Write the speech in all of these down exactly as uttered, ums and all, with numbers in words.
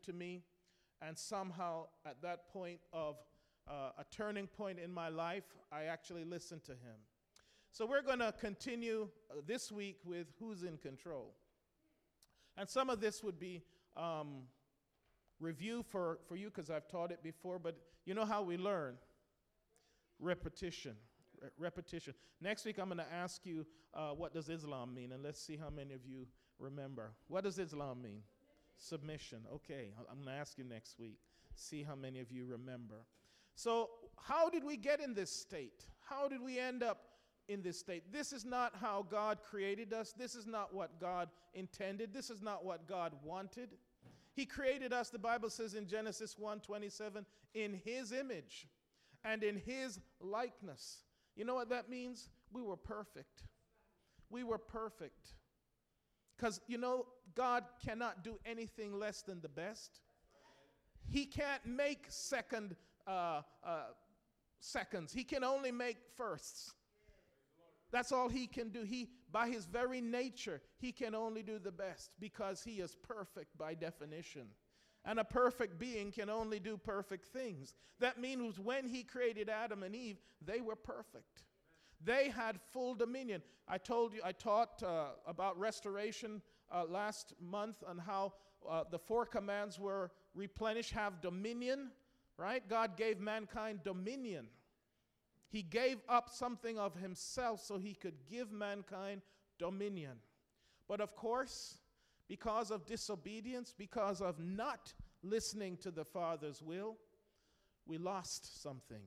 to me, and somehow at that point of uh, a turning point in my life, I actually listened to him. So we're going to continue uh, this week with Who's in Control. And some of this would be um, review for, for you because I've taught it before, but you know how we learn? Repetition. Re- repetition. Next week I'm going to ask you uh, what does Islam mean, and let's see how many of you remember. What does Islam mean? Submission. Okay, I'm going to ask you next week. See how many of you remember. So how did we get in this state? How did we end up in this state? This is not how God created us. This is not what God intended. This is not what God wanted. He created us, the Bible says in Genesis one twenty-seven, in his image and in his likeness. You know what that means? We were perfect. We were perfect. Because, you know, God cannot do anything less than the best. He can't make second uh, uh, seconds. He can only make firsts. That's all he can do. He, by his very nature, he can only do the best because he is perfect by definition. And a perfect being can only do perfect things. That means when he created Adam and Eve, they were perfect. They had full dominion. I told you, I taught uh, about restoration uh, last month and how uh, the four commands were replenish, have dominion, right? God gave mankind dominion. He gave up something of himself so he could give mankind dominion. But of course, because of disobedience, because of not listening to the Father's will, we lost something.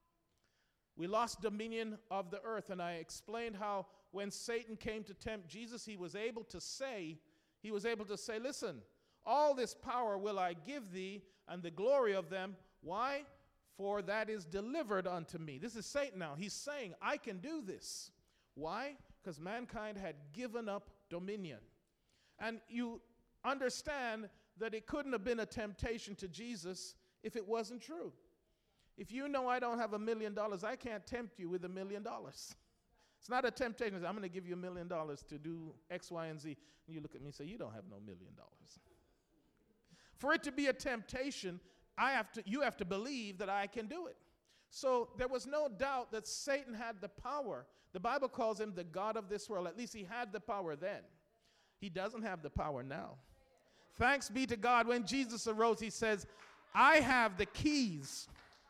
We lost dominion of the earth. And I explained how when Satan came to tempt Jesus, he was able to say, he was able to say, listen, all this power will I give thee, and the glory of them. Why? For that is delivered unto me. This is Satan now. He's saying, I can do this. Why? Because mankind had given up dominion. And you understand that it couldn't have been a temptation to Jesus if it wasn't true. If you know I don't have a million dollars, I can't tempt you with a million dollars. It's not a temptation. I'm going to give you a million dollars to do X, Y, and Z. And you look at me and say, you don't have no million dollars. For it to be a temptation, I have to, you have to believe that I can do it. So there was no doubt that Satan had the power. The Bible calls him the God of this world. At least he had the power then. He doesn't have the power now. Thanks be to God. When Jesus arose, he says, I have the keys.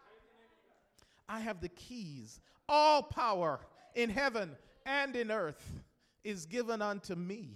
I have the keys. All power in heaven and in earth is given unto me.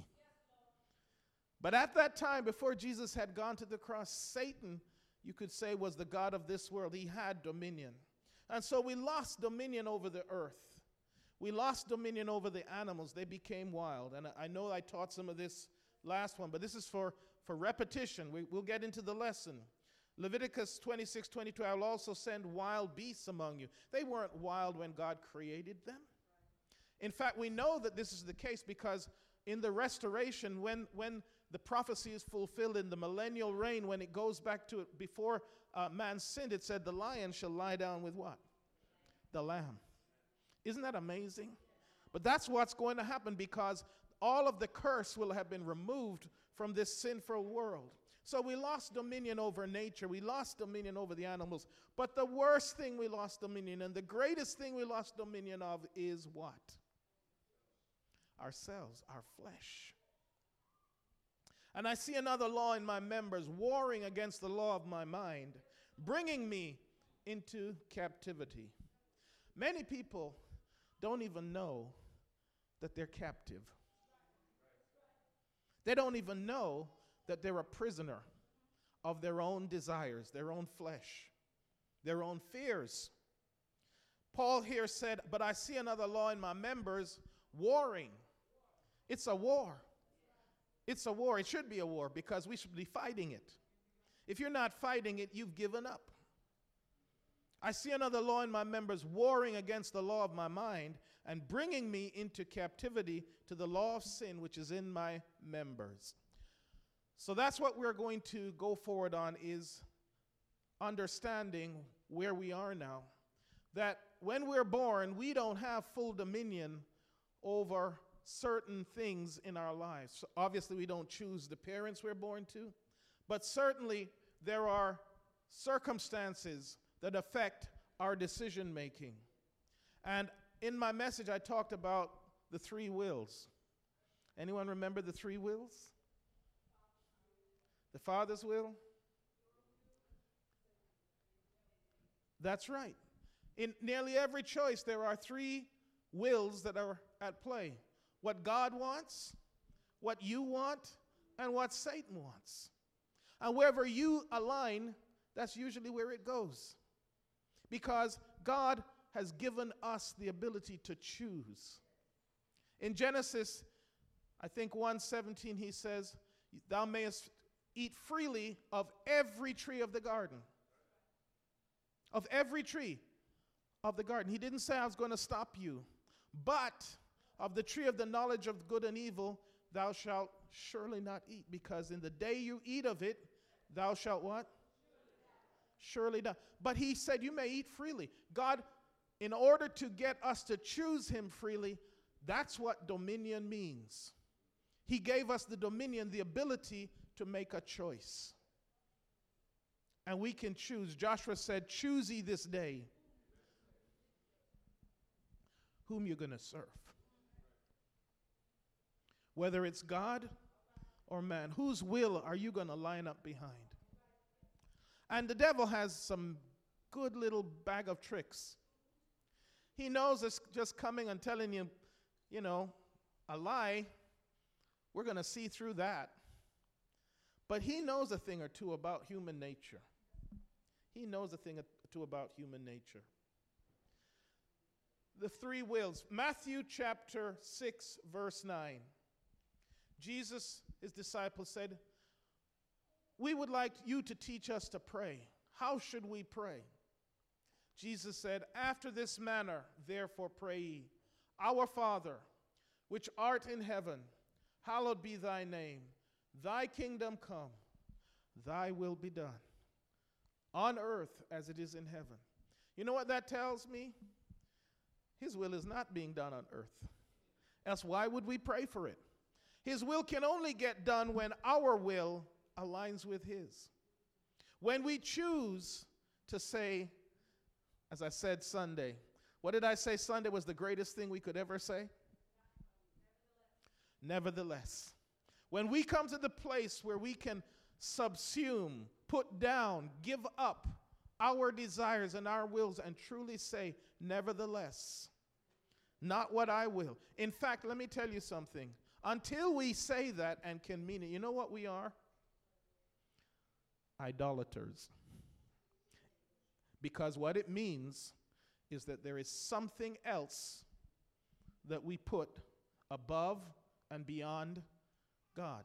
But at that time, before Jesus had gone to the cross, Satan, you could say, was the God of this world. He had dominion. And so we lost dominion over the earth. We lost dominion over the animals. They became wild. And I know I taught some of this last one, but this is for, for repetition. We, we'll get into the lesson. Leviticus twenty-six twenty-two, I will also send wild beasts among you. They weren't wild when God created them. In fact, we know that this is the case because in the restoration, when, when the prophecy is fulfilled in the millennial reign, when it goes back to it before uh, man sinned, it said the lion shall lie down with what? The lamb. Isn't that amazing? But that's what's going to happen because all of the curse will have been removed from this sinful world. So we lost dominion over nature. We lost dominion over the animals. But the worst thing we lost dominion, and the greatest thing we lost dominion of is what? Ourselves, our flesh. And I see another law in my members warring against the law of my mind, bringing me into captivity. Many people don't even know that they're captive. They don't even know that they're a prisoner of their own desires, their own flesh, their own fears. Paul here said, but I see another law in my members warring. It's a war. It's a war. It should be a war because we should be fighting it. If you're not fighting it, you've given up. I see another law in my members warring against the law of my mind and bringing me into captivity to the law of sin which is in my members. So that's what we're going to go forward on, is understanding where we are now. That when we're born, we don't have full dominion over certain things in our lives. So obviously, we don't choose the parents we're born to, But certainly there are circumstances that affect our decision making. And in my message, I talked about the three wills. Anyone remember the three wills? The Father's will? That's right. In nearly every choice, there are three wills that are at play. What God wants, what you want, and what Satan wants. And wherever you align, that's usually where it goes. Because God has given us the ability to choose. In Genesis, I think one seventeen, he says, thou mayest eat freely of every tree of the garden. Of every tree of the garden. He didn't say I was going to stop you. But of the tree of the knowledge of good and evil, thou shalt surely not eat. Because in the day you eat of it, thou shalt what? Surely die. But he said you may eat freely. God, in order to get us to choose him freely, that's what dominion means. He gave us the dominion, the ability to make a choice. And we can choose. Joshua said, choose ye this day whom you're going to serve. Whether it's God or man, whose will are you going to line up behind? And the devil has some good little bag of tricks. He knows it's just coming and telling you, you know, a lie. We're going to see through that. But he knows a thing or two about human nature. He knows a thing or two about human nature. The three wills. Matthew chapter six, verse nine. Jesus, his disciples said, we would like you to teach us to pray. How should we pray? Jesus said, after this manner, therefore pray ye, our Father, which art in heaven, hallowed be thy name. Thy kingdom come, thy will be done, on earth as it is in heaven. You know what that tells me? His will is not being done on earth. Else why would we pray for it? His will can only get done when our will aligns with his. When we choose to say, as I said Sunday, what did I say Sunday was the greatest thing we could ever say? Nevertheless. When we come to the place where we can subsume, put down, give up our desires and our wills and truly say, nevertheless, not what I will. In fact, let me tell you something. Until we say that and can mean it, you know what we are? Idolaters. Because what it means is that there is something else that we put above and beyond God.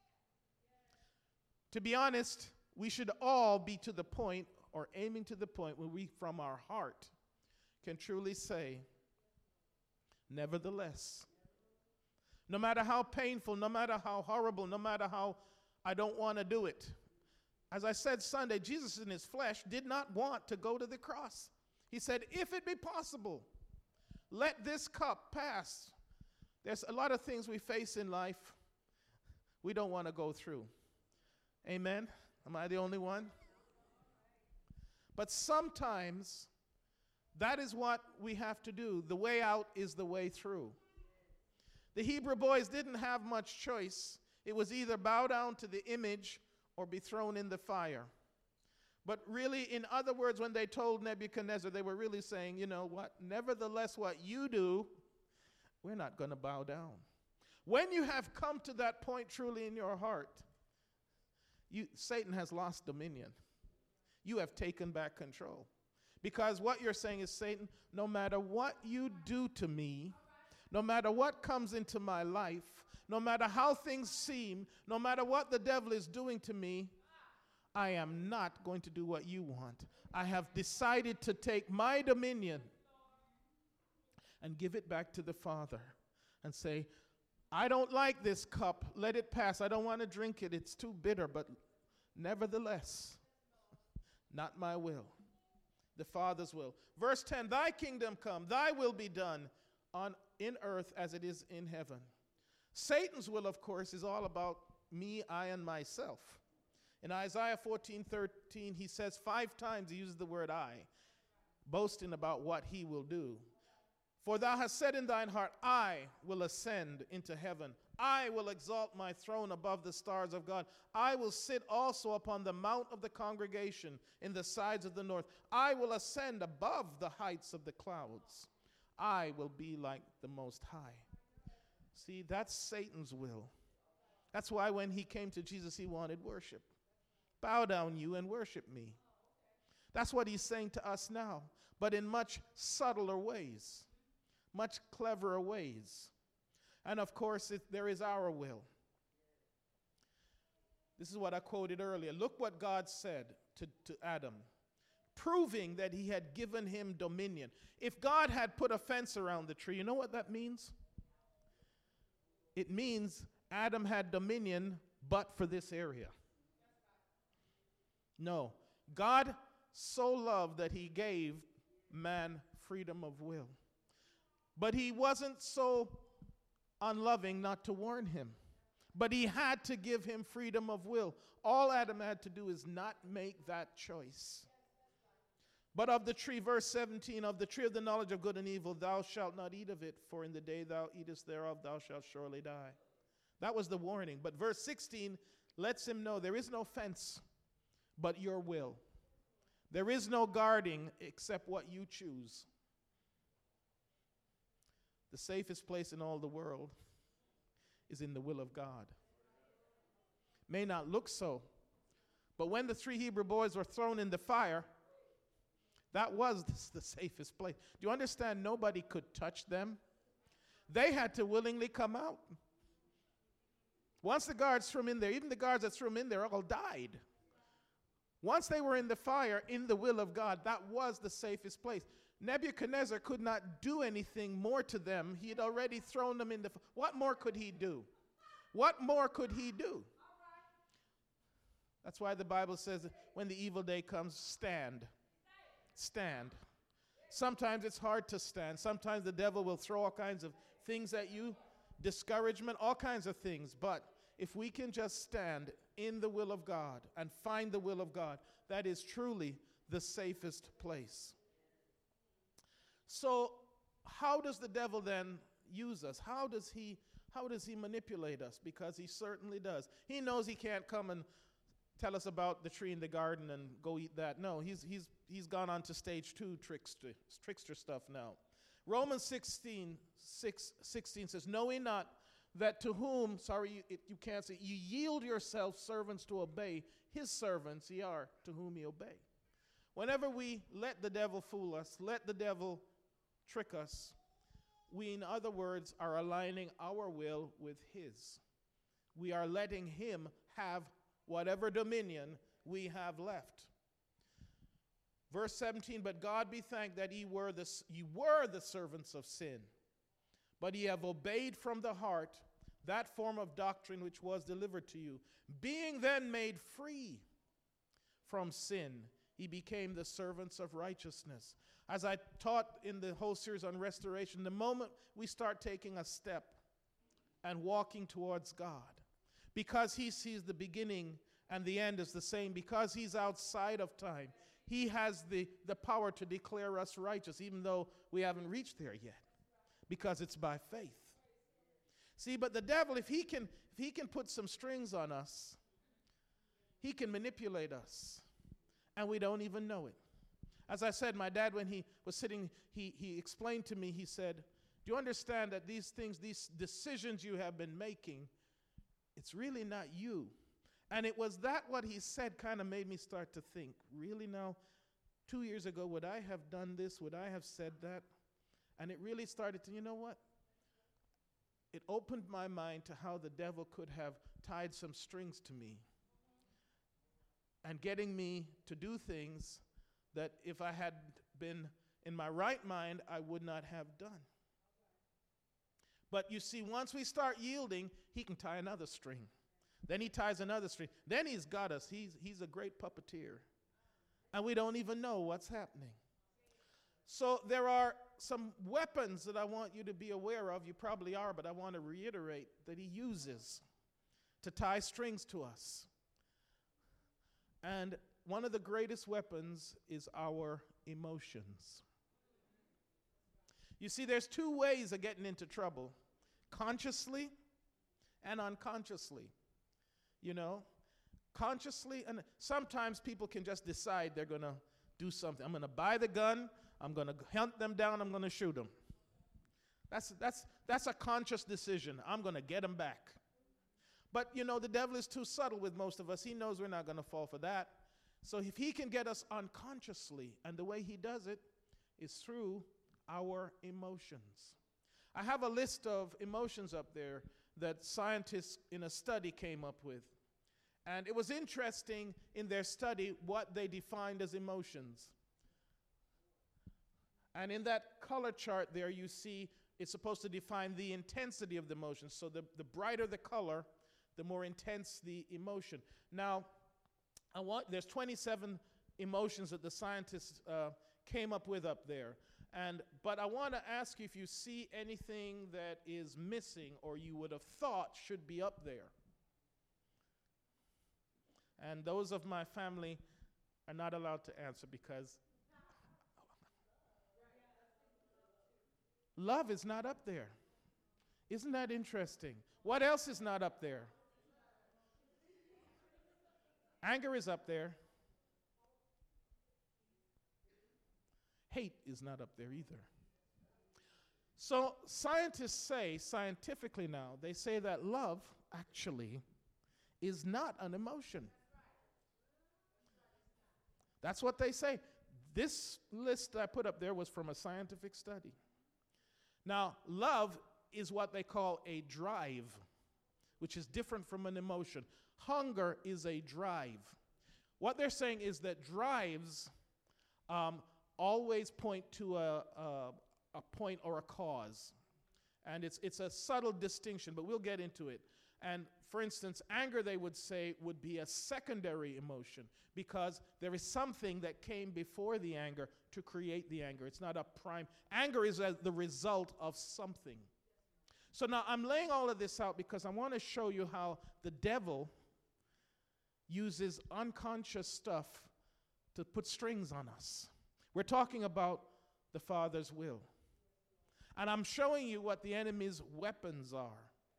To be honest, we should all be to the point or aiming to the point where we from our heart can truly say, nevertheless, no matter how painful, no matter how horrible, no matter how I don't want to do it. As I said Sunday, Jesus in his flesh did not want to go to the cross. He said, if it be possible, let this cup pass. There's a lot of things we face in life we don't want to go through. Amen? Am I the only one? But sometimes that is what we have to do. The way out is the way through. The Hebrew boys didn't have much choice. It was either bow down to the image or be thrown in the fire. But really, in other words, when they told Nebuchadnezzar, they were really saying, you know what, nevertheless, what you do, we're not going to bow down. When you have come to that point truly in your heart, you, Satan has lost dominion. You have taken back control. Because what you're saying is, Satan, no matter what you do to me, no matter what comes into my life, no matter how things seem, no matter what the devil is doing to me, I am not going to do what you want. I have decided to take my dominion and give it back to the Father and say, I don't like this cup. Let it pass. I don't want to drink it. It's too bitter. But nevertheless, not my will, the Father's will. Verse ten, thy kingdom come, thy will be done on in earth as it is in heaven. Satan's will, of course, is all about me, I, and myself. In Isaiah fourteen thirteen, he says five times, he uses the word I, boasting about what he will do. For thou hast said in thine heart, I will ascend into heaven. I will exalt my throne above the stars of God. I will sit also upon the mount of the congregation in the sides of the north. I will ascend above the heights of the clouds. I will be like the Most High. See, that's Satan's will. That's why when he came to Jesus, he wanted worship. Bow down you and worship me. That's what he's saying to us now, but in much subtler ways, much cleverer ways. And of course, it, there is our will. This is what I quoted earlier. Look what God said to, to Adam, proving that he had given him dominion. If God had put a fence around the tree, you know what that means? It means Adam had dominion, but for this area. No, God so loved that he gave man freedom of will. But he wasn't so unloving not to warn him. But he had to give him freedom of will. All Adam had to do is not make that choice. But of the tree, verse seventeen, of the tree of the knowledge of good and evil, thou shalt not eat of it, for in the day thou eatest thereof, thou shalt surely die. That was the warning. But verse sixteen lets him know there is no fence but your will. There is no guarding except what you choose. The safest place in all the world is in the will of God. May not look so, but when the three Hebrew boys were thrown in the fire, that was the safest place. Do you understand? Nobody could touch them. They had to willingly come out. Once the guards threw them in there, even the guards that threw them in there all died. Once they were in the fire, in the will of God, that was the safest place. Nebuchadnezzar could not do anything more to them. He had already thrown them in the fire. What more could he do? What more could he do? That's why the Bible says that when the evil day comes, stand. Stand. Sometimes it's hard to stand. Sometimes the devil will throw all kinds of things at you, discouragement, all kinds of things. But if we can just stand in the will of God and find the will of God, that is truly the safest place. So how does the devil then use us? How does he, how does he manipulate us? Because he certainly does. He knows he can't come and tell us about the tree in the garden and go eat that. No, he's, he's, he's gone on to stage two trickster, trickster stuff now. Romans sixteen, six, sixteen says, know ye not that to whom, sorry, you, it, you can't say, you yield yourselves servants to obey, his servants ye are to whom ye obey. Whenever we let the devil fool us, let the devil trick us, we, in other words, are aligning our will with his. We are letting him have whatever dominion we have left. Verse seventeen, but God be thanked that ye were the, ye were the servants of sin, but ye have obeyed from the heart that form of doctrine which was delivered to you. Being then made free from sin, he became the servants of righteousness. As I taught in the whole series on restoration, the moment we start taking a step and walking towards God, because he sees the beginning and the end is the same, because he's outside of time, he has the, the power to declare us righteous, even though we haven't reached there yet, because it's by faith. See, but the devil, if he can, if he can put some strings on us, he can manipulate us, and we don't even know it. As I said, my dad, when he was sitting, he, he explained to me, he said, do you understand that these things, these decisions you have been making, it's really not you? And it was that what he said kind of made me start to think, really now, two years ago, would I have done this? Would I have said that? And it really started to, you know what? It opened my mind to how the devil could have tied some strings to me and getting me to do things that if I had been in my right mind, I would not have done. But you see, once we start yielding, he can tie another string. Then he ties another string. Then he's got us. He's, he's a great puppeteer. And we don't even know what's happening. So there are some weapons that I want you to be aware of. You probably are, but I want to reiterate that he uses to tie strings to us. And one of the greatest weapons is our emotions. You see, there's two ways of getting into trouble: consciously and unconsciously. You know, consciously, and sometimes people can just decide they're going to do something. I'm going to buy the gun, I'm going to hunt them down, I'm going to shoot them. That's, that's, that's a conscious decision. I'm going to get them back. But, you know, the devil is too subtle with most of us. He knows we're not going to fall for that. So if he can get us unconsciously, and the way he does it is through our emotions. I have a list of emotions up there that scientists in a study came up with. And it was interesting in their study what they defined as emotions. And in that color chart there, you see it's supposed to define the intensity of the emotion. So the, the brighter the color, the more intense the emotion. Now, I want there's twenty-seven emotions that the scientists uh, came up with up there. And but I want to ask you if you see anything that is missing or you would have thought should be up there. And those of my family are not allowed to answer because love is not up there. Isn't that interesting? What else is not up there? Anger is up there. Hate is not up there either. So scientists say, scientifically now, they say that love actually is not an emotion. That's what they say. This list I put up there was from a scientific study. Now, love is what they call a drive, which is different from an emotion. Hunger is a drive. What they're saying is that drives um, always point to a, a, a point or a cause. And it's, it's a subtle distinction, but we'll get into it. And for instance, anger, they would say, would be a secondary emotion because there is something that came before the anger to create the anger. It's not a prime. Anger is a, the result of something. So now I'm laying all of this out because I want to show you how the devil uses unconscious stuff to put strings on us. We're talking about the Father's will. And I'm showing you what the enemy's weapons are.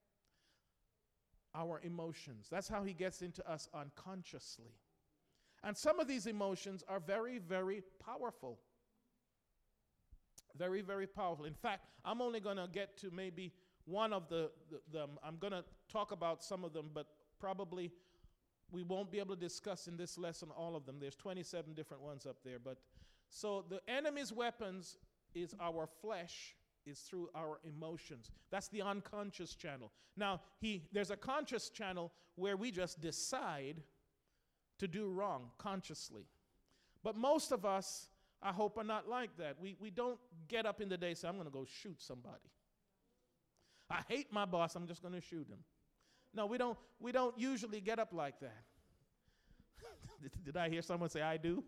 Our emotions. That's how he gets into us unconsciously. And some of these emotions are very, very powerful. Very, very powerful. In fact, I'm only going to get to maybe one of the, the them. I'm going to talk about some of them, but probably we won't be able to discuss in this lesson all of them. There's twenty-seven different ones up there. But so the enemy's weapons is our flesh, is through our emotions. That's the unconscious channel. Now, he there's a conscious channel where we just decide to do wrong consciously. But most of us, I hope, are not like that. We, we don't get up in the day and say, I'm going to go shoot somebody. I hate my boss, I'm just going to shoot him. No, we don't, we don't usually get up like that. Did I hear someone say, I do?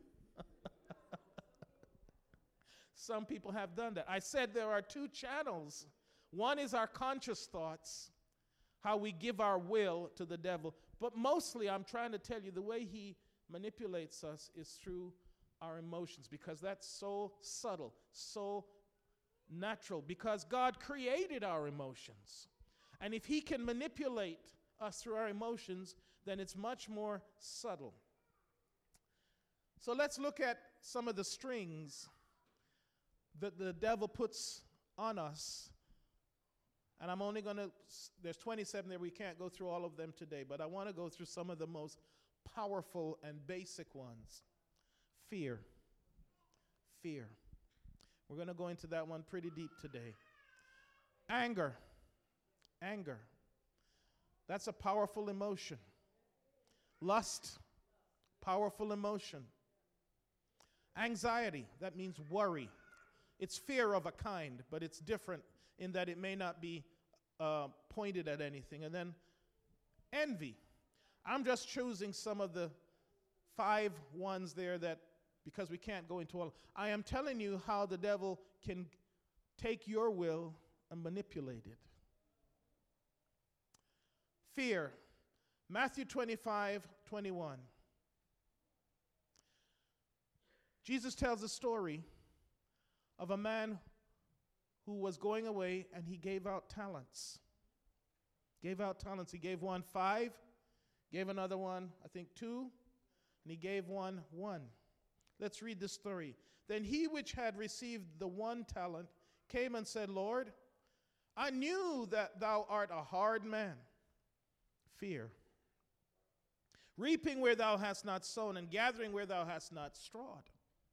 Some people have done that. I said there are two channels. One is our conscious thoughts, how we give our will to the devil. But mostly, I'm trying to tell you, the way he manipulates us is through our emotions, because that's so subtle, so natural, because God created our emotions. And if he can manipulate us through our emotions, then it's much more subtle. So let's look at some of the strings that the devil puts on us. And I'm only going to, there's twenty-seven there, we can't go through all of them today, but I want to go through some of the most powerful and basic ones. Fear. Fear. We're going to go into that one pretty deep today. Anger. Anger. That's a powerful emotion. Lust. Powerful emotion. Anxiety. That means worry. It's fear of a kind, but it's different in that it may not be uh, pointed at anything. And then envy. I'm just choosing some of the five ones there that, because we can't go into all. I am telling you how the devil can take your will and manipulate it. Fear. Matthew twenty-five, twenty-one. Jesus tells a story of a man who was going away and he gave out talents. Gave out talents. He gave one five, gave another one, I think, two, and he gave one one. Let's read this story. Then he which had received the one talent came and said, Lord, I knew that thou art a hard man. Fear. Reaping where thou hast not sown, and gathering where thou hast not strawed.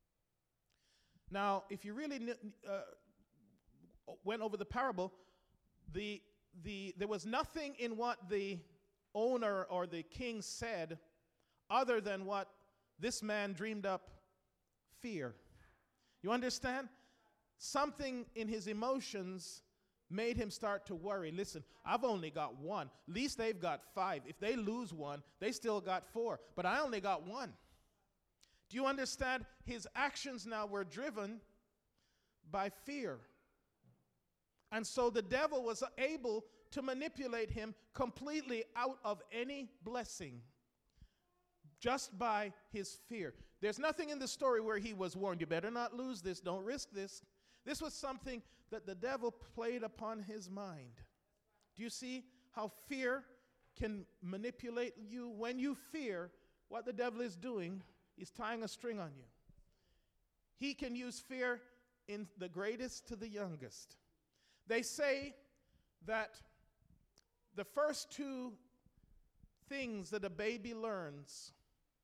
Now, if you really uh, went over the parable, the, the, there was nothing in what the owner or the king said other than what this man dreamed up: fear. You understand? Something in his emotions made him start to worry. Listen, I've only got one. At least they've got five. If they lose one, they still got four. But I only got one. Do you understand? His actions now were driven by fear. And so the devil was able to manipulate him completely out of any blessing just by his fear. There's nothing in the story where he was warned, you better not lose this, don't risk this. This was something that the devil played upon his mind. Do you see how fear can manipulate you? When you fear, what the devil is doing is tying a string on you. He can use fear in the greatest to the youngest. They say that the first two things that a baby learns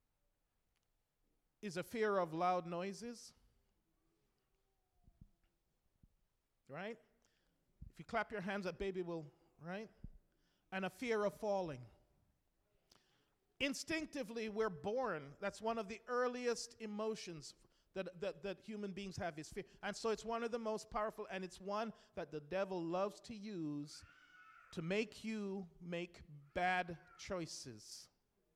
is a fear of loud noises. Right? If you clap your hands, that baby will, right? And a fear of falling. Instinctively, we're born. That's one of the earliest emotions that, that, that human beings have, is fear. And so it's one of the most powerful, and it's one that the devil loves to use to make you make bad choices.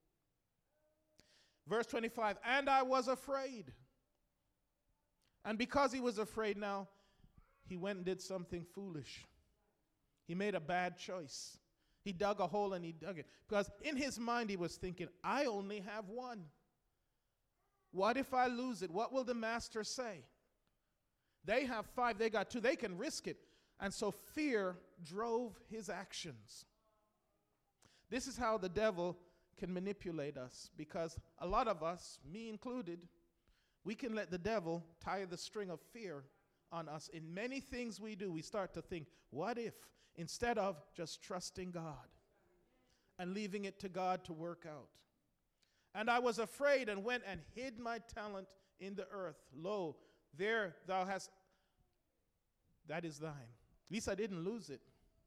Verse twenty-five, and I was afraid. And because he was afraid now, he went and did something foolish. He made a bad choice. He dug a hole and he dug it. Because in his mind he was thinking, I only have one. What if I lose it? What will the master say? They have five, they got two. They can risk it. And so fear drove his actions. This is how the devil can manipulate us. Because a lot of us, me included, we can let the devil tie the string of fear on us. In many things we do, we start to think, what if? Instead of just trusting God and leaving it to God to work out. And I was afraid and went and hid my talent in the earth. Lo, there thou hast, that is thine. At least I didn't lose it.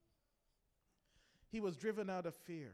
He was driven out of fear.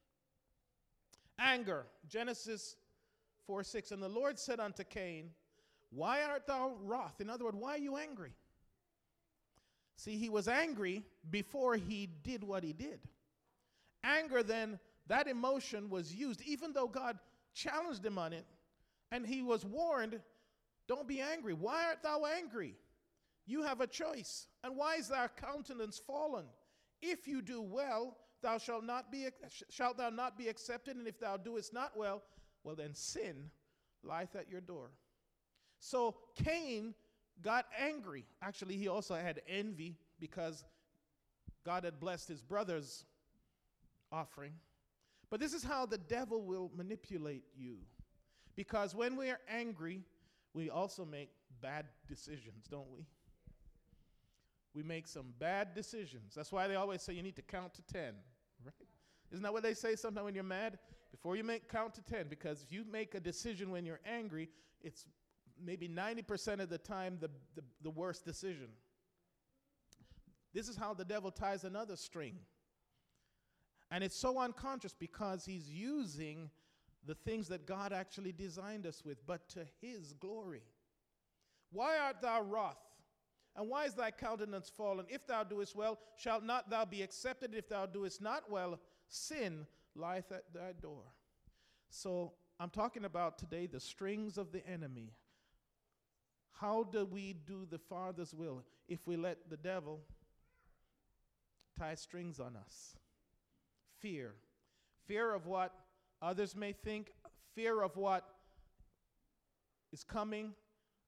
Anger, Genesis four six, and the Lord said unto Cain, why art thou wroth? In other words, why are you angry? See, he was angry before he did what he did. Anger, then, that emotion was used, even though God challenged him on it, and he was warned, don't be angry. Why art thou angry? You have a choice. And why is thy countenance fallen? If you do well, thou shalt not be shalt thou not be accepted, and if thou doest not well, well then sin lieth at your door. So Cain got angry. Actually, he also had envy because God had blessed his brother's offering. But this is how the devil will manipulate you. Because when we are angry, we also make bad decisions, don't we? We make some bad decisions. That's why they always say you need to count to ten, right? Isn't that what they say sometimes when you're mad? Before you make count to ten, because if you make a decision when you're angry, it's maybe ninety percent of the time the, the, the worst decision. This is how the devil ties another string. And it's so unconscious because he's using the things that God actually designed us with, but to his glory. Why art thou wroth? And why is thy countenance fallen? If thou doest well, shalt not thou be accepted? If thou doest not well, sin lieth at thy door. So I'm talking about today the strings of the enemy. How do we do the Father's will if we let the devil tie strings on us? Fear. Fear of what others may think. Fear of what is coming.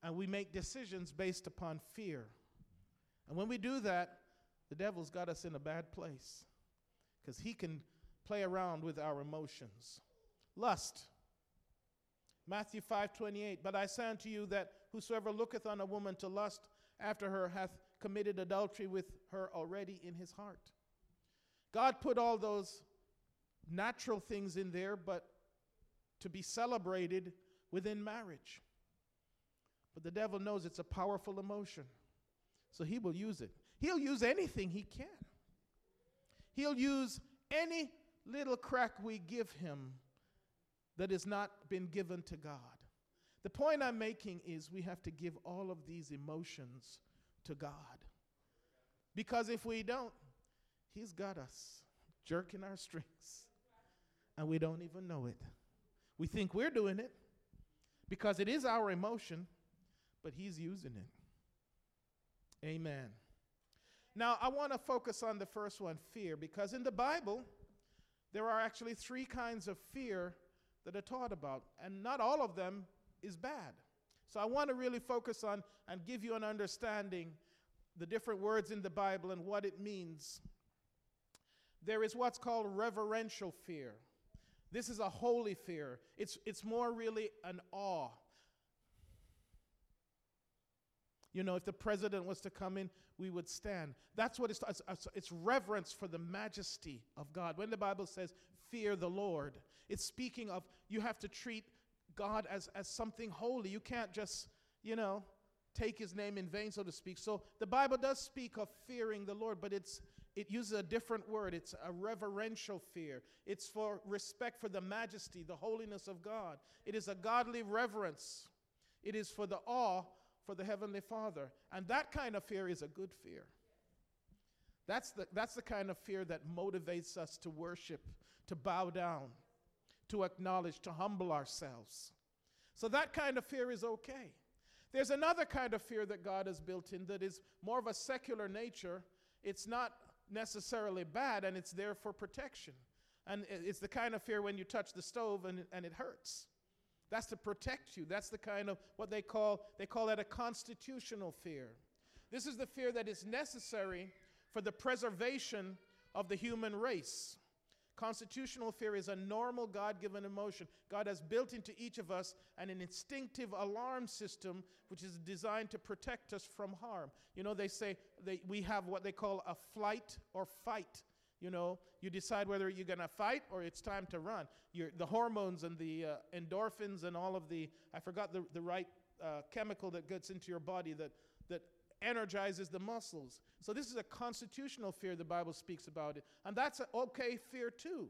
And we make decisions based upon fear. And when we do that, the devil's got us in a bad place because he can play around with our emotions. Lust. Matthew five twenty-eight, but I say unto you that whosoever looketh on a woman to lust after her hath committed adultery with her already in his heart. God put all those natural things in there, but to be celebrated within marriage. But the devil knows it's a powerful emotion, so he will use it. He'll use anything he can. He'll use any little crack we give him that has not been given to God. The point I'm making is we have to give all of these emotions to God. Because if we don't, he's got us jerking our strings, and we don't even know it. We think we're doing it because it is our emotion, but he's using it. Amen. Now, I want to focus on the first one, fear, because in the Bible, there are actually three kinds of fear that are taught about, and not all of them is bad. So I want to really focus on and give you an understanding the different words in the Bible and what it means. There is what's called reverential fear. This is a holy fear. It's, it's more really an awe. You know, if the president was to come in, we would stand. That's what it's, it's, it's reverence for the majesty of God. When the Bible says, fear the Lord, it's speaking of you have to treat God as, as something holy. You can't just, you know, take his name in vain, so to speak. So the Bible does speak of fearing the Lord, but it's it uses a different word. It's a reverential fear. It's for respect for the majesty, the holiness of God. It is a godly reverence. It is for the awe for the Heavenly Father. And that kind of fear is a good fear. That's the, that's the kind of fear that motivates us to worship, to bow down, to acknowledge, to humble ourselves. So that kind of fear is okay. There's another kind of fear that God has built in that is more of a secular nature. It's not necessarily bad, and it's there for protection. And it's the kind of fear when you touch the stove and, and it hurts. That's to protect you. That's the kind of what they call, they call that a constitutional fear. This is the fear that is necessary for the preservation of the human race. Constitutional fear is a normal God-given emotion. God has built into each of us an instinctive alarm system which is designed to protect us from harm. You know, they say they, we have what they call a flight or fight. You know, you decide whether you're going to fight or it's time to run. You're, the hormones and the uh, endorphins and all of the, I forgot the, the right uh, chemical that gets into your body that, that energizes the muscles. So this is a constitutional fear the Bible speaks about it. And that's an okay fear too.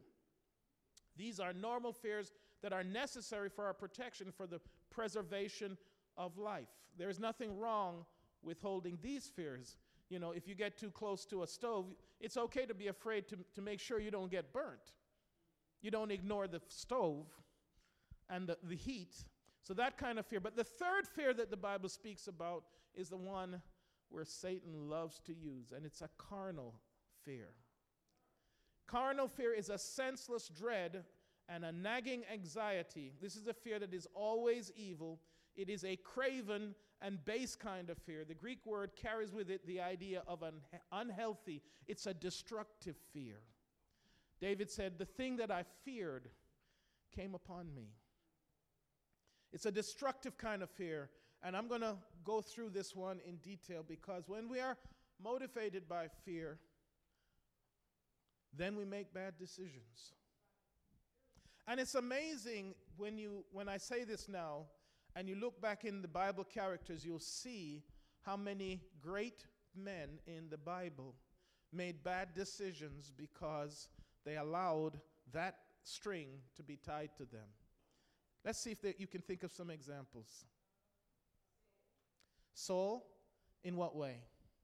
These are normal fears that are necessary for our protection, for the preservation of life. There's nothing wrong with holding these fears. You know, if you get too close to a stove, it's okay to be afraid to, to make sure you don't get burnt. You don't ignore the stove and the, the heat. So that kind of fear. But the third fear that the Bible speaks about is the one where Satan loves to use, and it's a carnal fear. Carnal fear is a senseless dread and a nagging anxiety. This is a fear that is always evil. It is a craven and base kind of fear. The Greek word carries with it the idea of an unhealthy. It's a destructive fear. David said, "The thing that I feared came upon me." It's a destructive kind of fear. And I'm going to go through this one in detail because when we are motivated by fear, then we make bad decisions. And it's amazing when you when I say this now and you look back in the Bible characters, you'll see how many great men in the Bible made bad decisions because they allowed that string to be tied to them. Let's see if they, you can think of some examples. Saul, in what way?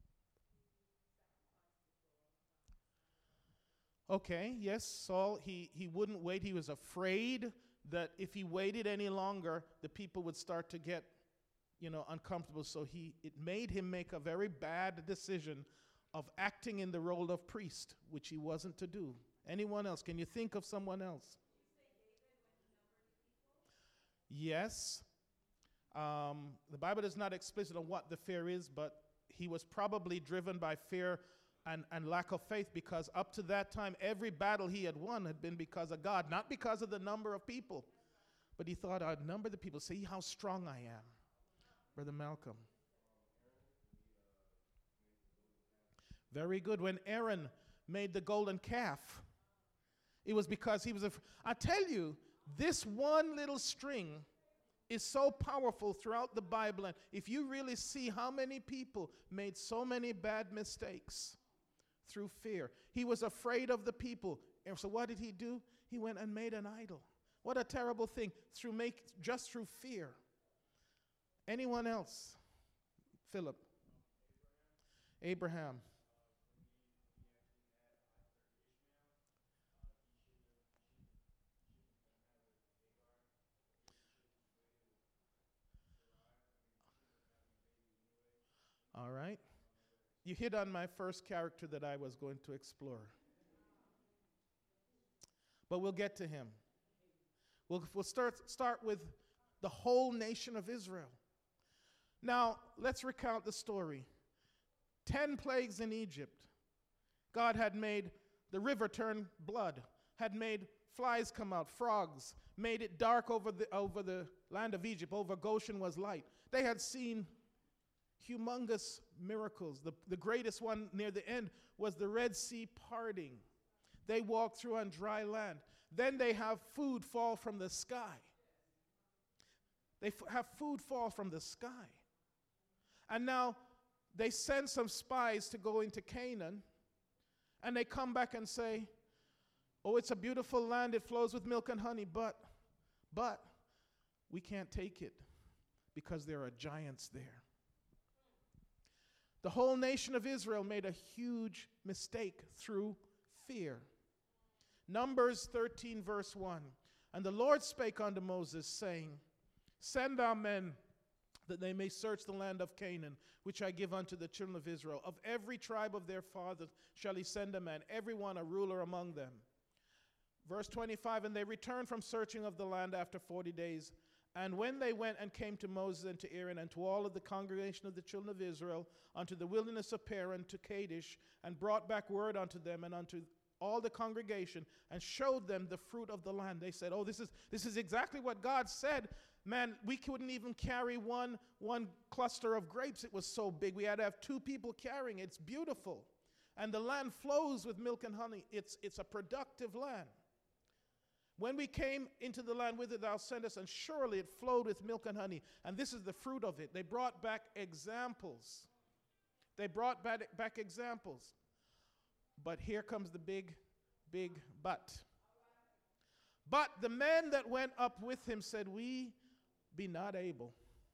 Okay, yes, Saul, he, he wouldn't wait. He was afraid that if he waited any longer, the people would start to get, you know, uncomfortable. So he it made him make a very bad decision of acting in the role of priest, which he wasn't to do. Anyone else? Can you think of someone else? Yes. Um, the Bible is not explicit on what the fear is, but he was probably driven by fear and, and lack of faith, because up to that time, every battle he had won had been because of God, not because of the number of people. But he thought, I'd number the people, see how strong I am. Brother Malcolm. Very good. When Aaron made the golden calf, it was because he was a. I tell you, this one little string is so powerful throughout the Bible. And if you really see how many people made so many bad mistakes through fear, he was afraid of the people. And so what did he do? He went and made an idol. What a terrible thing, through make just through fear. Anyone else? Philip. Abraham. All right. You hit on my first character that I was going to explore. But we'll get to him. We'll, we'll start, start with the whole nation of Israel. Now, let's recount the story. Ten plagues in Egypt. God had made the river turn blood, had made flies come out, frogs, made it dark over the, over the land of Egypt. Over Goshen was light. They had seen humongous miracles. The, the greatest one near the end was the Red Sea parting. They walked through on dry land. Then they have food fall from the sky. They f- have food fall from the sky. And now they send some spies to go into Canaan, and they come back and say, oh, it's a beautiful land, it flows with milk and honey, but, but we can't take it because there are giants there. The whole nation of Israel made a huge mistake through fear. Numbers thirteen, verse one. And the Lord spake unto Moses, saying, send thou men that they may search the land of Canaan, which I give unto the children of Israel. Of every tribe of their fathers shall he send a man, every one a ruler among them. Verse twenty-five, and they returned from searching of the land after forty days. And when they went and came to Moses and to Aaron and to all of the congregation of the children of Israel, unto the wilderness of Paran, to Kadesh, and brought back word unto them and unto all the congregation, and showed them the fruit of the land. They said, oh, this is this is exactly what God said. Man, we couldn't even carry one, one cluster of grapes. It was so big. We had to have two people carrying it. It's beautiful. And the land flows with milk and honey. It's, it's a productive land. When we came into the land whither thou sentest, and surely it flowed with milk and honey. And this is the fruit of it. They brought back examples. They brought back, back examples. But here comes the big, big but. But the men that went up with him said, we be not able.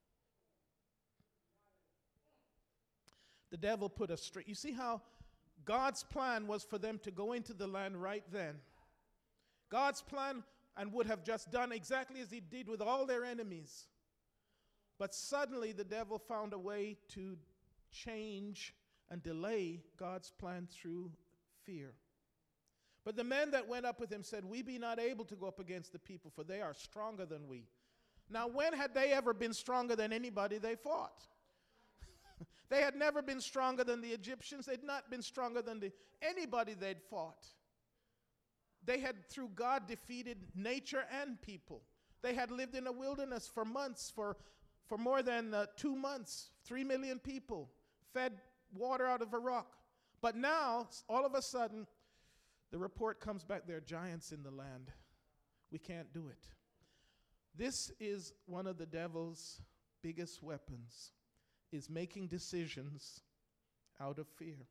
The devil put a string. You see how God's plan was for them to go into the land right then. God's plan, and would have just done exactly as he did with all their enemies. But suddenly the devil found a way to change and delay God's plan through fear. But the men that went up with him said, we be not able to go up against the people, for they are stronger than we. Now, when had they ever been stronger than anybody they fought? They had never been stronger than the Egyptians. They'd not been stronger than the, anybody they'd fought. They had, through God, defeated nature and people. They had lived in a wilderness for months, for, for more than uh, two months, three million people, fed water out of a rock. But now, all of a sudden, the report comes back, there are giants in the land. We can't do it. This is one of the devil's biggest weapons, is making decisions out of fear.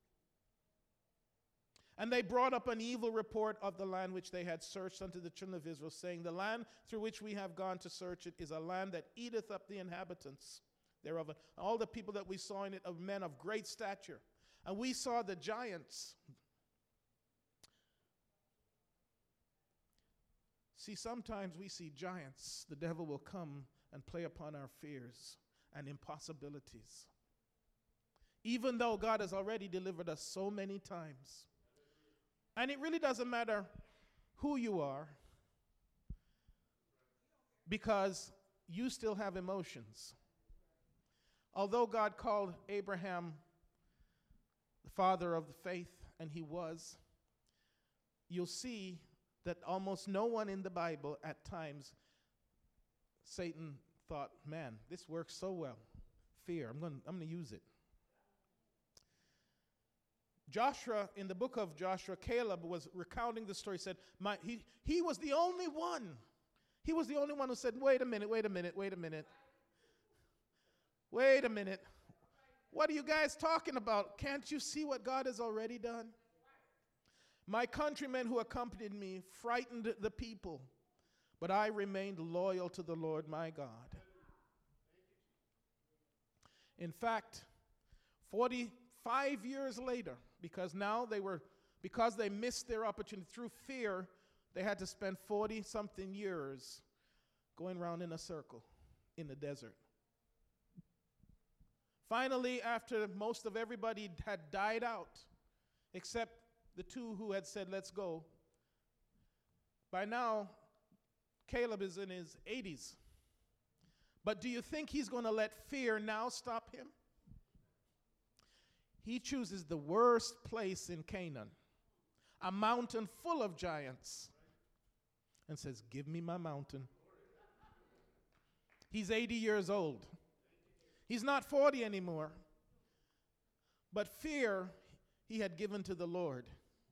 And they brought up an evil report of the land which they had searched unto the children of Israel, saying, the land through which we have gone to search it is a land that eateth up the inhabitants thereof. And all the people that we saw in it are men of great stature. And we saw the giants. See, sometimes we see giants. The devil will come and play upon our fears and impossibilities. Even though God has already delivered us so many times. And it really doesn't matter who you are, because you still have emotions. Although God called Abraham the father of the faith, and he was, you'll see that almost no one in the Bible at times, Satan thought, man, this works so well. Fear, I'm going I'm going to use it. Joshua, in the book of Joshua, Caleb was recounting the story, said, My, he, he was the only one. He was the only one who said, wait a minute, wait a minute, wait a minute. Wait a minute. What are you guys talking about? Can't you see what God has already done? My countrymen who accompanied me frightened the people, but I remained loyal to the Lord my God. In fact, forty-five years later, because now they were, because they missed their opportunity through fear, they had to spend forty-something years going around in a circle in the desert. Finally, after most of everybody had died out, except the two who had said, let's go, by now, Caleb is in his eighties. But do you think he's going to let fear now stop him? He chooses the worst place in Canaan, a mountain full of giants, and says, give me my mountain. He's eighty years old. He's not forty anymore. But fear he had given to the Lord.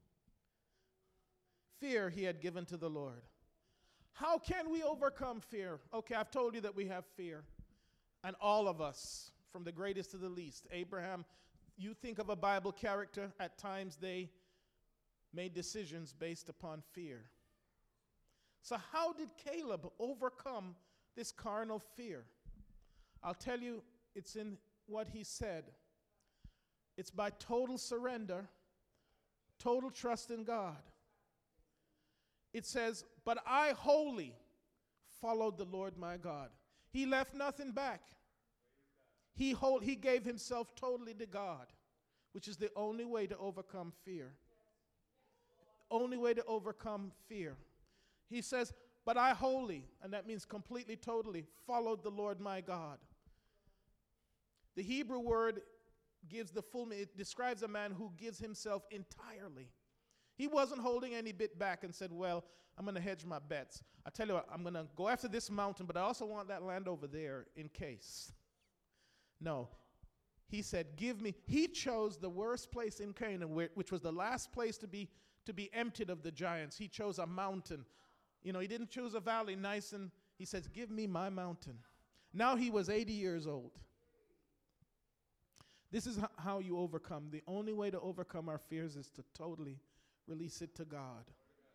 Fear he had given to the Lord. How can we overcome fear? Okay, I've told you that we have fear. And all of us, from the greatest to the least. Abraham, you think of a Bible character, at times they made decisions based upon fear. So how did Caleb overcome this carnal fear? I'll tell you, it's in what he said. It's by total surrender, total trust in God. It says, but I wholly followed the Lord my God. He left nothing back. He, whole, he gave himself totally to God, which is the only way to overcome fear. Only way to overcome fear. He says, but I wholly, and that means completely, totally, followed the Lord my God. The Hebrew word gives the full, it describes a man who gives himself entirely. He wasn't holding any bit back and said, well, I'm going to hedge my bets. I tell you what, I'm going to go after this mountain, but I also want that land over there in case. No. He said, give me. He chose the worst place in Canaan, which was the last place to be, to be emptied of the giants. He chose a mountain. You know, he didn't choose a valley nice and, he says, give me my mountain. Now he was eighty years old. This is h- how you overcome. The only way to overcome our fears is to totally release it to God.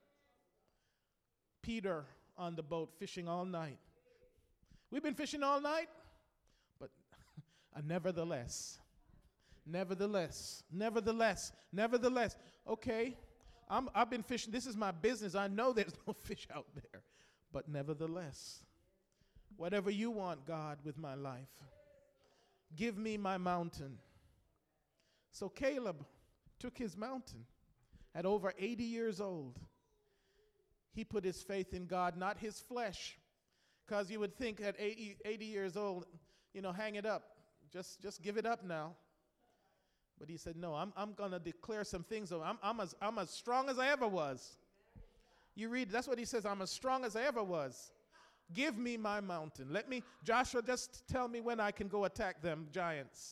Peter on the boat fishing all night. We've been fishing all night, but uh, nevertheless, nevertheless, nevertheless, nevertheless. Okay, I'm, I've been fishing. This is my business. I know there's no fish out there, but nevertheless, whatever you want, God, with my life, give me my mountain. So Caleb took his mountain. At over eighty years old, he put his faith in God, not his flesh. Because you would think at eighty, eighty years old, you know, hang it up. Just, just give it up now. But he said, no, I'm, I'm going to declare some things. I'm, I'm, as, I'm as strong as I ever was. You read, that's what he says, I'm as strong as I ever was. Give me my mountain. Let me, Joshua, just tell me when I can go attack them giants.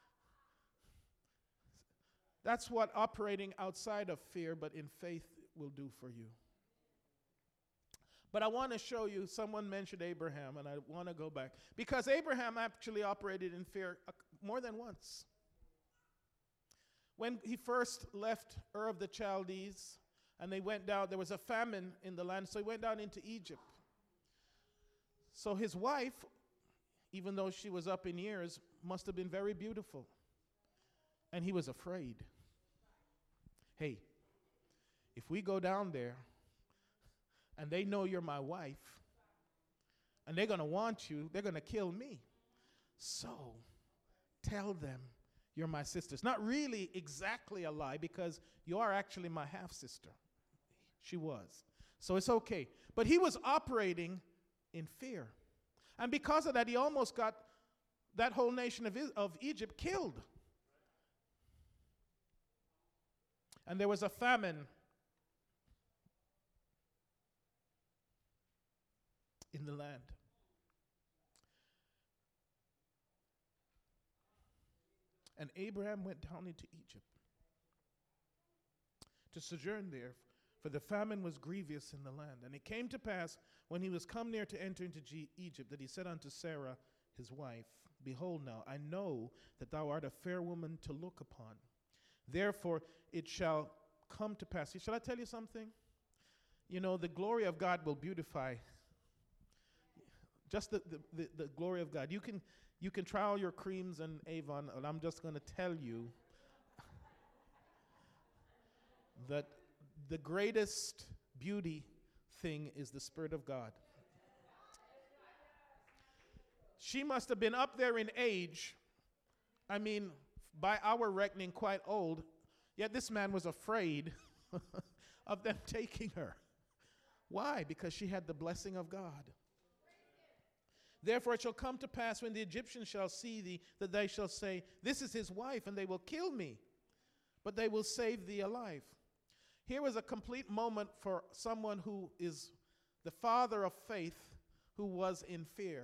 That's what operating outside of fear, but in faith, will do for you. But I want to show you, someone mentioned Abraham, and I want to go back. Because Abraham actually operated in fear uh, more than once. When he first left Ur of the Chaldees, and they went down, there was a famine in the land, so he went down into Egypt. So his wife, even though she was up in years, must have been very beautiful. And he was afraid. Hey, if we go down there and they know you're my wife and they're going to want you, they're going to kill me. So tell them you're my sister. It's not really exactly a lie because you are actually my half-sister. She was. So it's okay. But he was operating in fear. And because of that, he almost got that whole nation of, Is- of Egypt killed. And there was a famine in the land. And Abraham went down into Egypt to sojourn there, for the famine was grievous in the land. And it came to pass, when he was come near to enter into G- Egypt, that he said unto Sarah, his wife, Behold now, I know that thou art a fair woman to look upon. Therefore it shall come to pass. Shall I tell you something? You know, the glory of God will beautify. Just the, the, the, the glory of God. You can, you can try all your creams and Avon, and I'm just going to tell you that the greatest beauty thing is the Spirit of God. She must have been up there in age. I mean, by our reckoning, quite old. Yet this man was afraid of them taking her. Why? Because she had the blessing of God. Therefore it shall come to pass, when the Egyptians shall see thee, that they shall say, This is his wife, and they will kill me, but they will save thee alive. Here was a complete moment for someone who is the father of faith, who was in fear.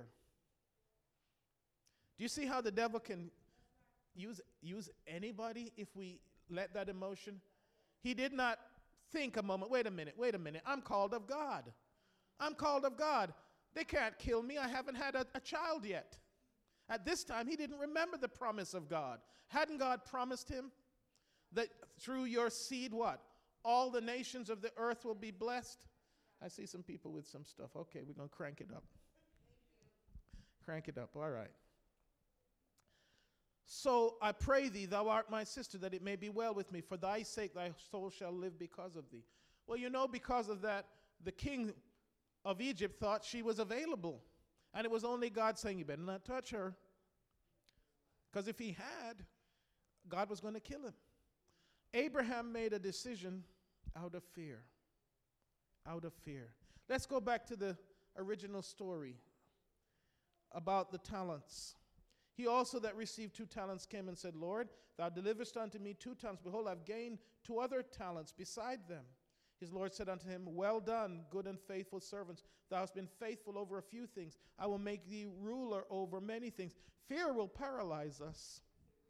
Do you see how the devil can use, use anybody if we let that emotion? He did not think a moment, wait a minute, wait a minute, I'm called of God. I'm called of God. They can't kill me. I haven't had a, a child yet. At this time, he didn't remember the promise of God. Hadn't God promised him that through your seed, what? All the nations of the earth will be blessed? I see some people with some stuff. Okay, we're going to crank it up. Crank it up. All right. So I pray thee, thou art my sister, that it may be well with me. For thy sake, thy soul shall live because of thee. Well, you know, because of that, the king of Egypt thought she was available. And it was only God saying, you better not touch her. Because if he had, God was going to kill him. Abraham made a decision out of fear. Out of fear. Let's go back to the original story about the talents. He also that received two talents came and said, Lord, thou deliverest unto me two talents. Behold, I've gained two other talents beside them. His Lord said unto him, Well done, good and faithful servants. Thou hast been faithful over a few things. I will make thee ruler over many things. Fear will paralyze us.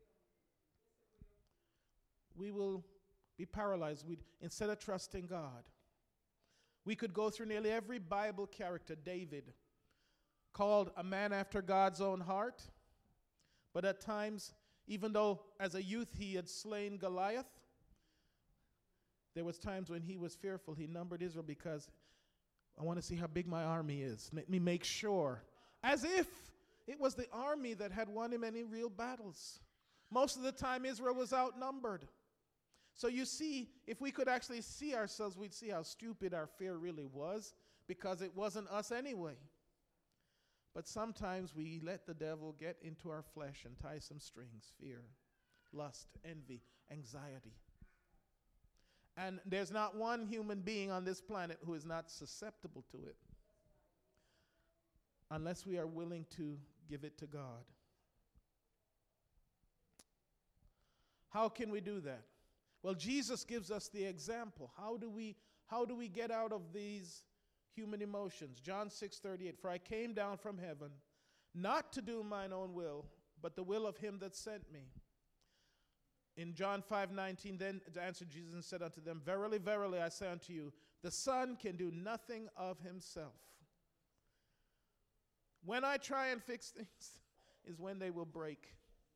We will be paralyzed. We'd, instead of trusting God. We could go through nearly every Bible character. David, called a man after God's own heart. But at times, even though as a youth he had slain Goliath, there was times when he was fearful. He numbered Israel because I want to see how big my army is. Let me make sure. As if it was the army that had won him any real battles. Most of the time Israel was outnumbered. So you see, if we could actually see ourselves, we'd see how stupid our fear really was, because it wasn't us anyway. But sometimes we let the devil get into our flesh and tie some strings. Fear, lust, envy, anxiety. And there's not one human being on this planet who is not susceptible to it, unless we are willing to give it to God. How can we do that? Well, Jesus gives us the example. How do we, how do we get out of these human emotions? John six thirty-eight, for I came down from heaven, not to do mine own will, but the will of him that sent me. In John five nineteen, then answered Jesus and said unto them, Verily, verily, I say unto you, the Son can do nothing of himself. When I try and fix things is when they will break.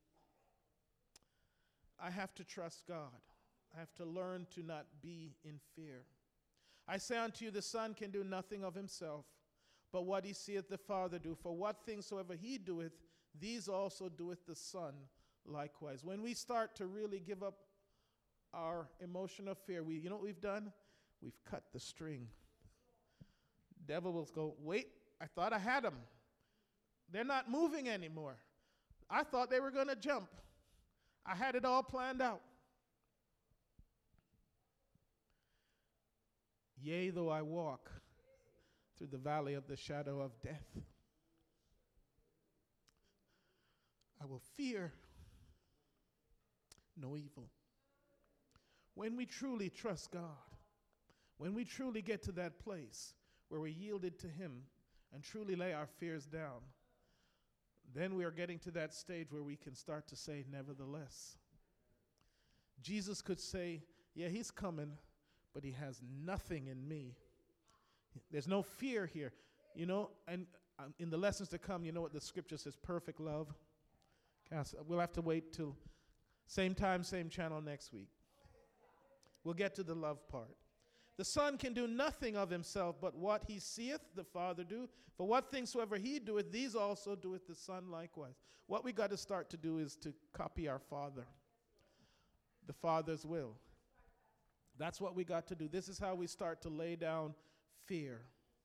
I have to trust God. I have to learn to not be in fear. I say unto you, the Son can do nothing of himself, but what he seeth the Father do. For what things soever he doeth, these also doeth the Son likewise. When we start to really give up our emotion of fear, we, you know what we've done? We've cut the string. Devil will go, wait, I thought I had them. They're not moving anymore. I thought they were going to jump. I had it all planned out. Yea, though I walk through the valley of the shadow of death. will fear no evil. When we truly trust God, when we truly get to that place where we yielded to Him and truly lay our fears down, then we are getting to that stage where we can start to say, nevertheless. Jesus could say, yeah, He's coming, but He has nothing in me. There's no fear here. You know, and um, in the lessons to come, you know what the scripture says, perfect love. We'll have to wait till same time, same channel next week. We'll get to the love part. The Son can do nothing of Himself, but what He seeth the Father do. For what things soever He doeth, these also doeth the Son likewise. What we got to start to do is to copy our Father, the Father's will. That's what we got to do. This is how we start to lay down fear.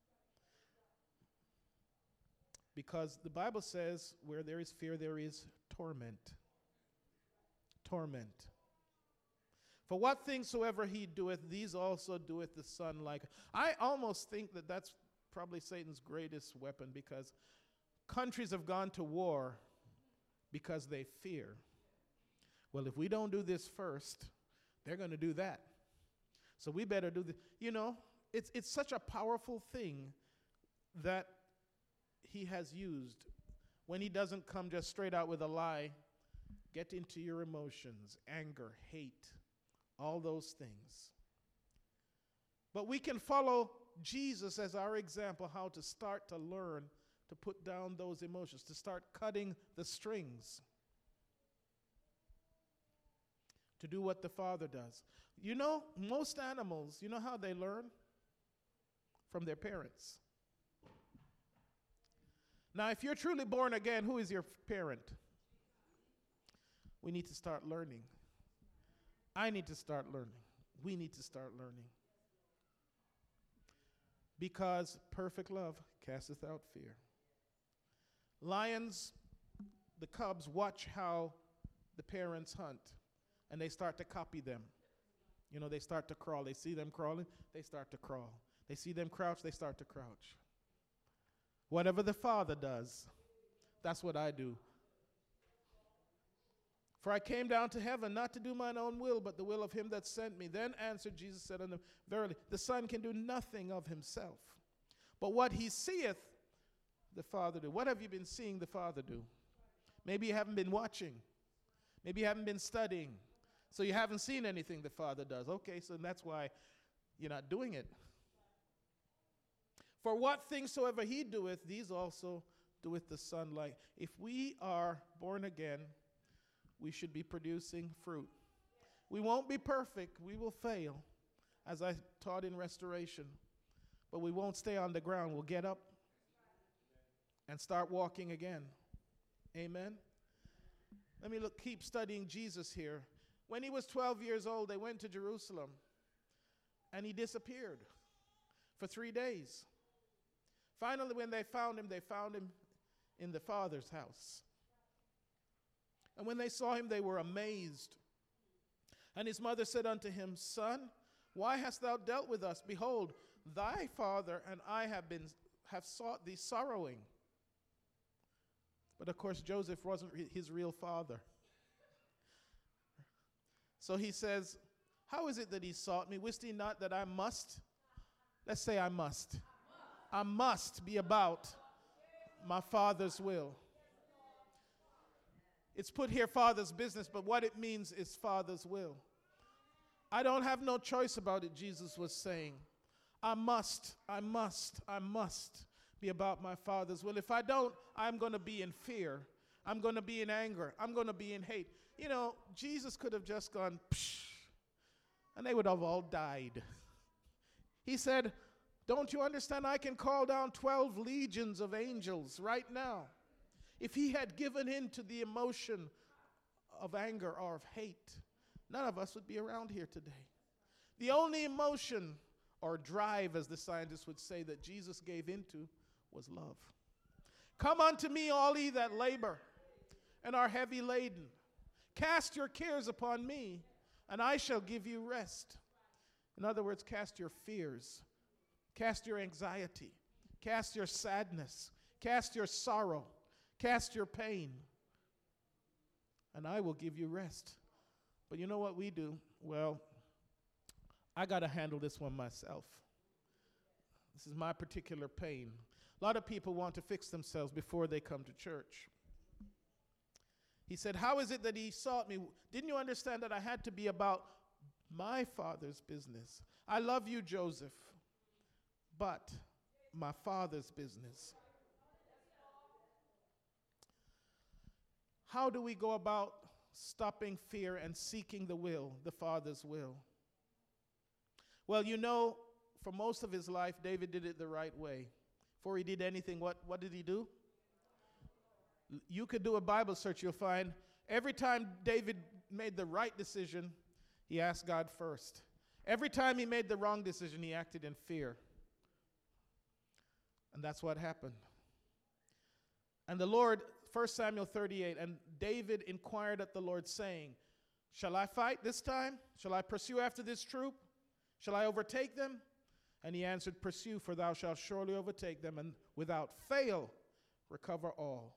Because the Bible says, where there is fear, there is torment. Torment. For what things soever He doeth, these also doeth the Son like. I almost think that that's probably Satan's greatest weapon, because countries have gone to war because they fear. Well, if we don't do this first, they're going to do that. So we better do this. You know, it's it's such a powerful thing that He has used when He doesn't come just straight out with a lie. Get into your emotions, anger, hate, all those things. But we can follow Jesus as our example, how to start to learn to put down those emotions, to start cutting the strings, to do what the Father does. You know, most animals, you know how they learn? From their parents. Now, if you're truly born again, who is your parent? We need to start learning. I need to start learning. We need to start learning. Because perfect love casteth out fear. Lions, the cubs, watch how the parents hunt, and they start to copy them. You know, they start to crawl. They see them crawling, they start to crawl. They see them crouch, they start to crouch. Whatever the Father does, that's what I do. For I came down to heaven not to do mine own will, but the will of Him that sent me. Then answered Jesus, said unto them, verily, the Son can do nothing of Himself, but what He seeth the Father do. What have you been seeing the Father do? Maybe you haven't been watching. Maybe you haven't been studying. So you haven't seen anything the Father does. Okay, so that's why you're not doing it. For what things soever He doeth, these also doeth the Son like. If we are born again, we should be producing fruit. We won't be perfect. We will fail, as I taught in restoration. But we won't stay on the ground. We'll get up and start walking again. Amen? Let me look, keep studying Jesus here. When He was twelve years old, they went to Jerusalem, and He disappeared for three days. Finally, when they found Him, they found Him in the Father's house. And when they saw Him, they were amazed. And His mother said unto Him, Son, why hast thou dealt with us? Behold, thy father and I have been have sought thee sorrowing. But of course, Joseph wasn't re- his real father. So he says, how is it that he sought me? Wist he not that I must? Let's say I must. I must be about my Father's will. It's put here Father's business, but what it means is Father's will. I don't have no choice about it, Jesus was saying. I must, I must, I must be about my Father's will. If I don't, I'm going to be in fear. I'm going to be in anger. I'm going to be in hate. You know, Jesus could have just gone, psh, and they would have all died. He said, don't you understand? I can call down twelve legions of angels right now. If He had given in to the emotion of anger or of hate, none of us would be around here today. The only emotion or drive, as the scientists would say, that Jesus gave into was love. Come unto me, all ye that labor and are heavy laden. Cast your cares upon me, and I shall give you rest. In other words, cast your fears, cast your anxiety, cast your sadness, cast your sorrow, cast your pain. and I will give you rest. But you know what we do? Well, I got to handle this one myself. This is my particular pain. A lot of people want to fix themselves before they come to church. He said, how is it that he sought me? Didn't you understand that I had to be about my Father's business? I love you, Joseph, but my Father's business. How do we go about stopping fear and seeking the will, the Father's will? Well, you know, for most of his life, David did it the right way. Before he did anything, what, what did he do? You could do a Bible search, you'll find every time David made the right decision, he asked God first. Every time he made the wrong decision, he acted in fear. And that's what happened. And the Lord, First Samuel thirty-eight, and David inquired at the Lord, saying, shall I fight this time? Shall I pursue after this troop? Shall I overtake them? And he answered, pursue, for thou shalt surely overtake them, and without fail recover all.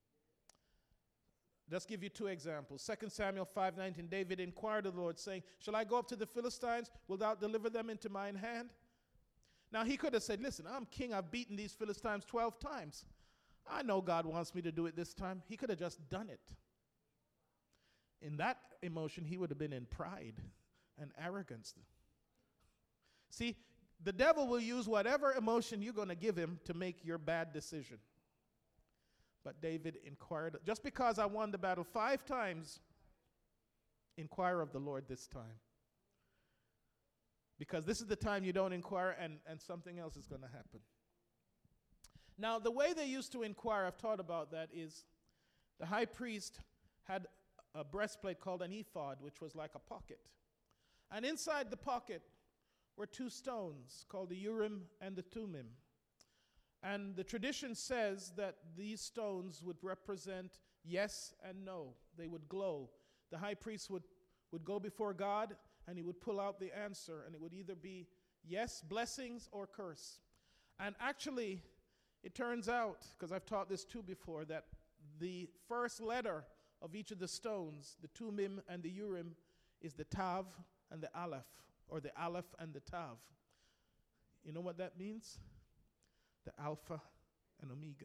Let's give you two examples. Second Samuel five nineteen, David inquired of the Lord, saying, shall I go up to the Philistines? Wilt thou deliver them into mine hand? Now he could have said, listen, I'm king. I've beaten these Philistines twelve times. I know God wants me to do it this time. He could have just done it. In that emotion, he would have been in pride and arrogance. See, the devil will use whatever emotion you're going to give him to make your bad decision. But David inquired, just because I won the battle five times, inquire of the Lord this time. Because this is the time you don't inquire, and, and something else is going to happen. Now, the way they used to inquire, I've taught about that, is the high priest had a breastplate called an ephod, which was like a pocket. And inside the pocket were two stones called the Urim and the Thummim. And the tradition says that these stones would represent yes and no. They would glow. The high priest would, would go before God, and he would pull out the answer, and it would either be yes, blessings, or curse. And actually, it turns out, because I've taught this too before, that the first letter of each of the stones, the Thummim and the Urim, is the Tav and the Aleph, or the Aleph and the Tav. You know what that means? The Alpha and Omega.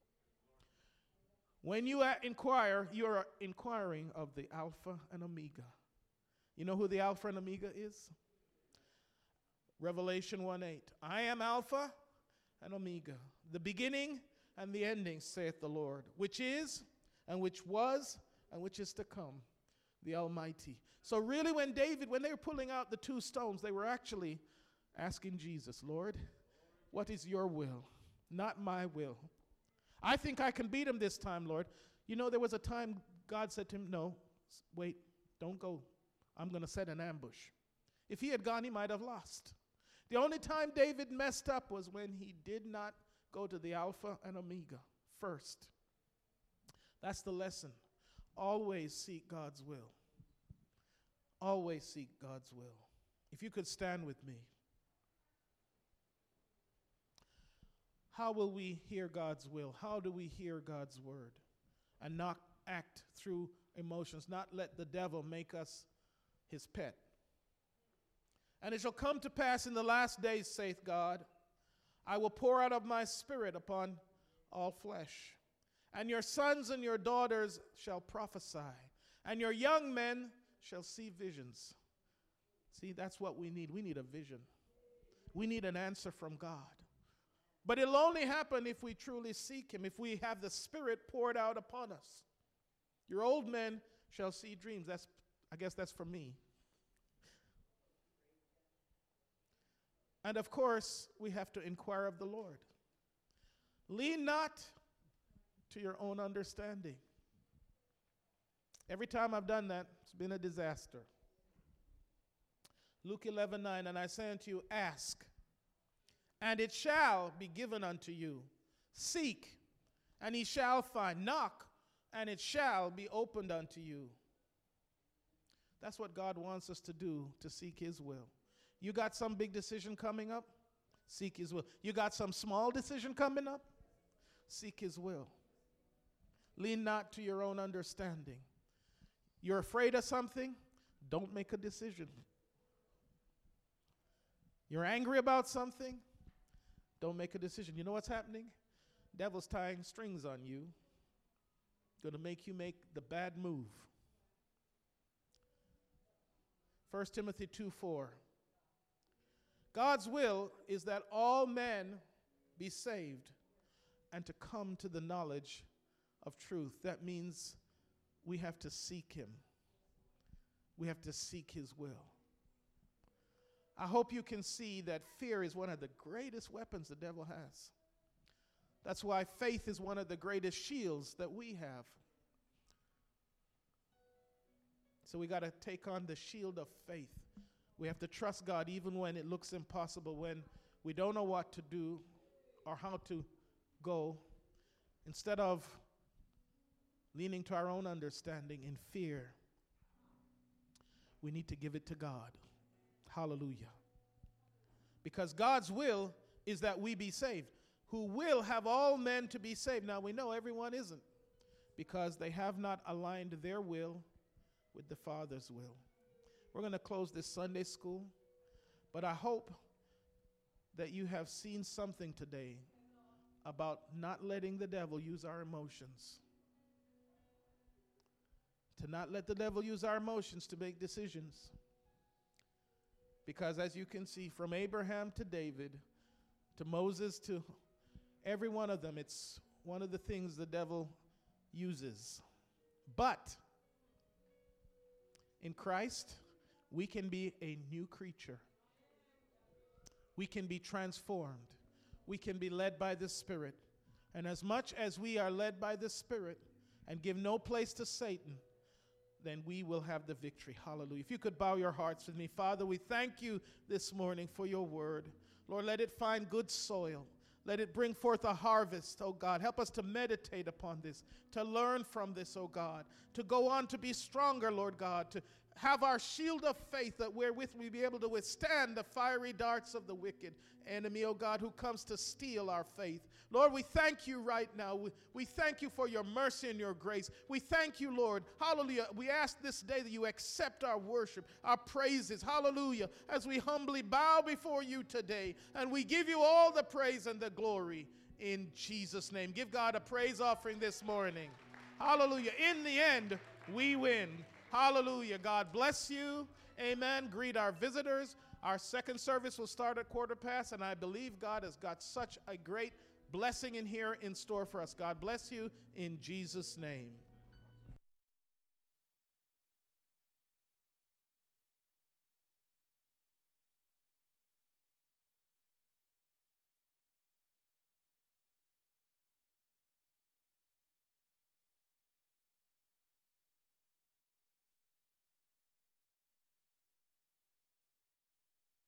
When you uh, inquire, you are inquiring of the Alpha and Omega. You know who the Alpha and Omega is? Revelation one eight. I am Alpha and Omega, the beginning and the ending, saith the Lord, which is, and which was, and which is to come, the Almighty. So really when David, when they were pulling out the two stones, they were actually asking Jesus, Lord, what is your will? Not my will. I think I can beat him this time, Lord. You know, there was a time God said to him, no, wait, don't go. I'm going to set an ambush. If he had gone, he might have lost. The only time David messed up was when he did not go to the Alpha and Omega first. That's the lesson. Always seek God's will. Always seek God's will. If you could stand with me. How will we hear God's will? How do we hear God's word? And not act through emotions, not let the devil make us his pet. And it shall come to pass in the last days, saith God, I will pour out of my spirit upon all flesh. And your sons and your daughters shall prophesy, and your young men shall see visions. See, that's what we need. We need a vision. We need an answer from God. But it'll only happen if we truly seek him, if we have the Spirit poured out upon us. Your old men shall see dreams. That's, I guess that's for me. And of course, we have to inquire of the Lord. Lean not to your own understanding. Every time I've done that, it's been a disaster. Luke eleven nine, and I say unto you, ask, and it shall be given unto you. Seek, and ye shall find. Knock, and it shall be opened unto you. That's what God wants us to do, to seek his will. You got some big decision coming up? Seek his will. You got some small decision coming up? Seek his will. Lean not to your own understanding. You're afraid of something? Don't make a decision. You're angry about something? Don't make a decision. You know what's happening? Devil's tying strings on you. Going to make you make the bad move. First Timothy two four. God's will is that all men be saved and to come to the knowledge of truth. That means we have to seek him. We have to seek his will. I hope you can see that fear is one of the greatest weapons the devil has. That's why faith is one of the greatest shields that we have. So we got to take on the shield of faith. We have to trust God even when it looks impossible, when we don't know what to do or how to go. Instead of leaning to our own understanding in fear, we need to give it to God. Hallelujah. Because God's will is that we be saved, who will have all men to be saved. Now we know everyone isn't, because they have not aligned their will with the Father's will. We're going to close this Sunday school, but I hope that you have seen something today about not letting the devil use our emotions. To not let the devil use our emotions to make decisions. Because as you can see, from Abraham to David, to Moses, to every one of them, it's one of the things the devil uses. But in Christ, we can be a new creature. We can be transformed. We can be led by the Spirit. And as much as we are led by the Spirit and give no place to Satan, then we will have the victory. Hallelujah. If you could bow your hearts with me. Father, we thank you this morning for your word. Lord, let it find good soil. Let it bring forth a harvest, oh God. Help us to meditate upon this, to learn from this, oh God, to go on to be stronger, Lord God, to have our shield of faith that wherewith we be able to withstand the fiery darts of the wicked enemy, oh God, who comes to steal our faith. Lord, we thank you right now. We, we thank you for your mercy and your grace. We thank you, Lord. Hallelujah. We ask this day that you accept our worship, our praises. Hallelujah. As we humbly bow before you today, and we give you all the praise and the glory in Jesus' name. Give God a praise offering this morning. Hallelujah. In the end, we win. Hallelujah. God bless you. Amen. Greet our visitors. Our second service will start at quarter past, and I believe God has got such a great blessing in here in store for us. God bless you in Jesus' name.